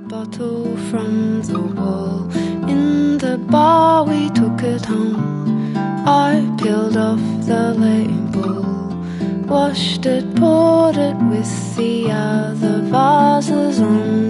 bottle from the wall. In the bar we took it home. I peeled off the label, washed it, poured it with the other vases on